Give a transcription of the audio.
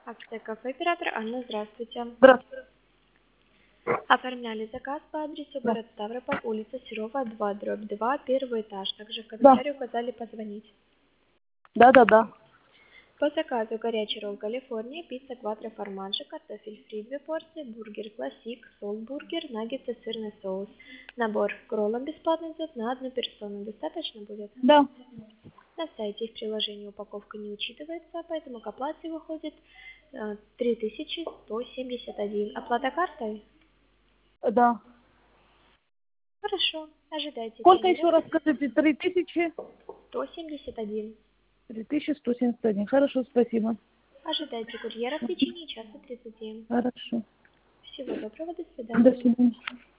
Акция кафе «Оператор». Анна, здравствуйте. Здравствуйте. Оформляли заказ по адресу Да. город Ставрополь, улица Серова, 2/2, первый этаж. Также в Да. комментарии указали позвонить. Да. По заказу горячий ролл Калифорния, пицца кватро формаджо, картофель фри 2 порции, бургер классик, солт-бургер, наггетсы, сырный соус. Набор к роллам бесплатно идет на одну персону. Достаточно будет? Да. На сайте и в приложении упаковка не учитывается, поэтому к оплате выходит 3171. Оплата картой? Да. Хорошо. Ожидайте Сколько 5 еще минут. раз скажите? 3000? 171. 3101. Хорошо, спасибо. Ожидайте курьера в течение часа 30. Хорошо. Всего доброго, до До свидания. свидания.